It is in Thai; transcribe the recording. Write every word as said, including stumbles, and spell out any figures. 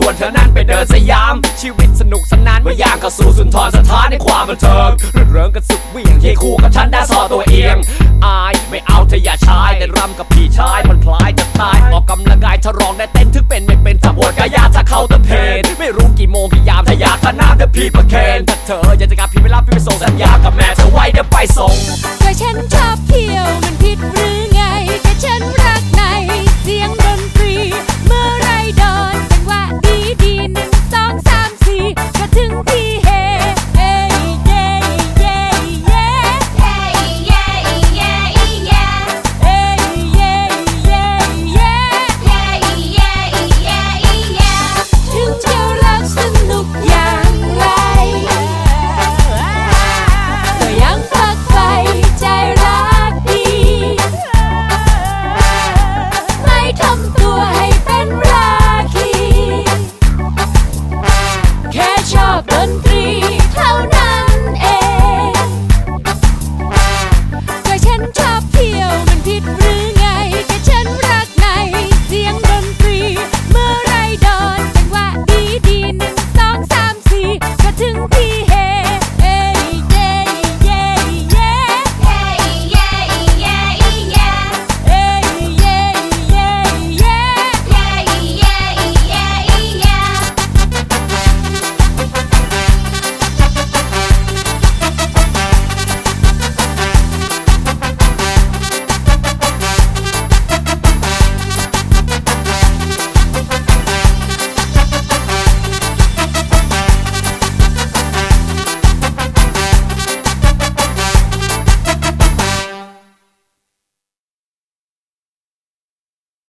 วนเธอนั้นไปเดินสยามชีวิตสนุกสนานเมื่อยามเข้าสู่สุนทรสถานในความบันเทิงรื่นเริงกันสุดเวี่ยงเคียงคู่กับฉันได้ซอตัวเองอายไม่เอาเธออย่าชายแต่รำกับพี่ชายมันคล้ายจะตายออกกำลังกายฉลองได้เต้นถึงเป็นไม่เป็นถ้าปวดกายาถ้าเข้าตะเพนไม่รู้กี่โมงกี่ยามถ้าอยากขนาดเธอพี่ประเคนถ้าเธออยากจะกลับพี่ไปรับพี่ไปส่งสัญญากับแม่เธอไว้เดี๋ยวไปส่งก็ฉันชอบเที่ยว